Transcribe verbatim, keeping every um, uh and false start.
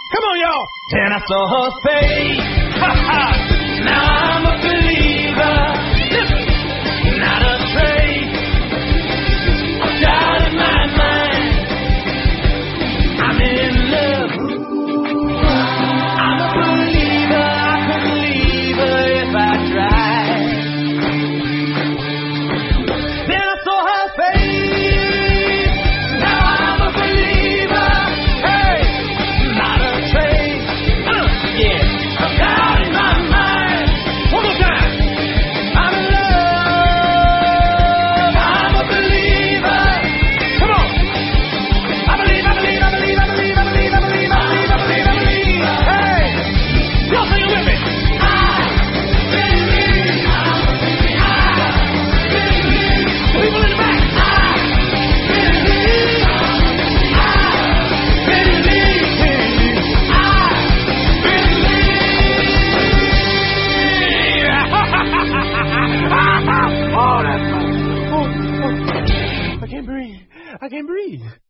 Come on, y'all. Then I saw her face. Ha ha. Now I'm a believer. Listen. Not a trace of doubt in my mind. I'm in love. I'm a believer. I could leave her if I tried. Then I saw her face. Now I'm a believer. Hey, not a trace. Uh, yeah, of doubt in my mind. One more time. I'm in love. I'm a believer. Come on. I believe, I believe, I believe, I believe, I believe, I believe, I believe, I believe, I believe. Hey, y'all sing it with me. I believe. I believe. People in the back. I believe. I believe. I believe. Oh, that's fun. Oh, oh. I can't breathe. I can't breathe.